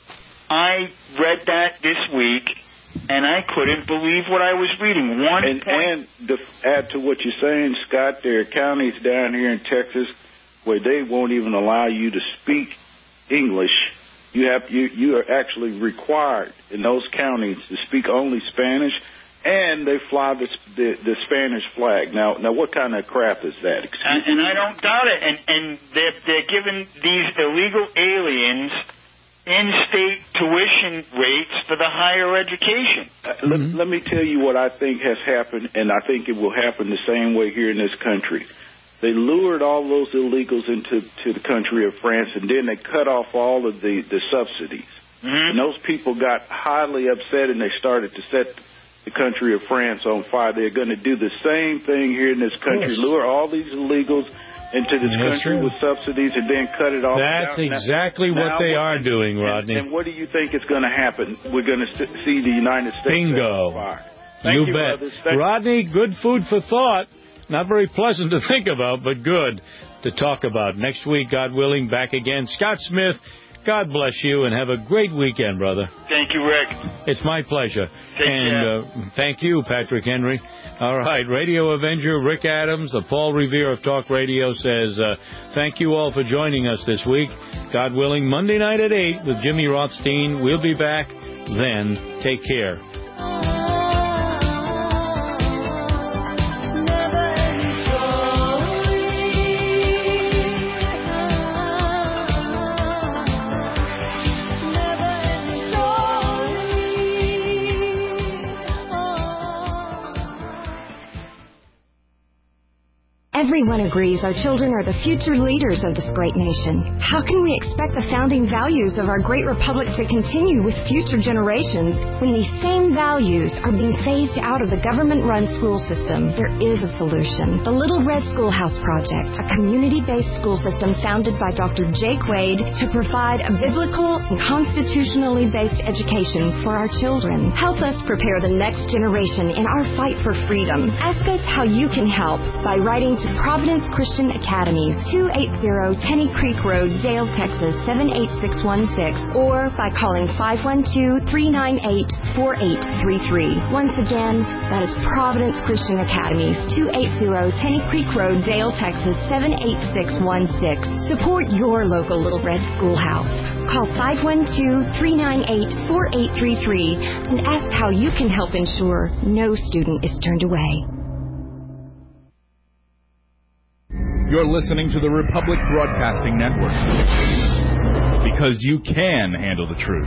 I read that this week, and I couldn't believe what I was reading. One and, point... and to add to what you're saying, Scott, there are counties down here in Texas where they won't even allow you to speak English. You have you you are actually required in those counties to speak only Spanish. And they fly the, the the Spanish flag. Now, now, what kind of crap is that? And, and I don't doubt it. And and they're they're giving these illegal aliens in-state tuition rates for the higher education. Uh, let, mm-hmm. let me tell you what I think has happened, and I think it will happen the same way here in this country. They lured all those illegals into to the country of France, and then they cut off all of the the subsidies. Mm-hmm. And those people got highly upset, and they started to set the country of France on fire. They're going to do the same thing here in this country, lure all these illegals into this That's country true. with subsidies and then cut it off. That's now, exactly now, what now they what, are doing, Rodney. And, and what do you think is going to happen? We're going to see the United States Bingo. on fire. Thank you, you bet. Thank Rodney, good food for thought. Not very pleasant to think about, but good to talk about. Next week, God willing, back again. Scott Smith, God bless you, and have a great weekend, brother. Thank you, Rick. It's my pleasure. Take and care. Uh, thank you, Patrick Henry. All right, Radio Avenger Rick Adams, the Paul Revere of Talk Radio, says uh, thank you all for joining us this week. God willing, Monday night at eight with Jimmy Rothstein. We'll be back then. Take care. Everyone agrees our children are the future leaders of this great nation. How can we expect the founding values of our great republic to continue with future generations when these same values are being phased out of the government-run school system? There is a solution. The Little Red Schoolhouse Project, a community-based school system founded by Doctor Jake Wade to provide a biblical and constitutionally based education for our children. Help us prepare the next generation in our fight for freedom. Ask us how you can help by writing to Providence Christian Academies, two eighty Tenny Creek Road, Dale, Texas, seven eight six one six, or by calling five one two, three nine eight, four eight three three. Once again, that is Providence Christian Academies, two eighty Tenny Creek Road, Dale, Texas, seven eight six one six. Support your local Little Red Schoolhouse. Call five one two, three nine eight, four eight three three and ask how you can help ensure no student is turned away. You're listening to the Republic Broadcasting Network. Because you can handle the truth.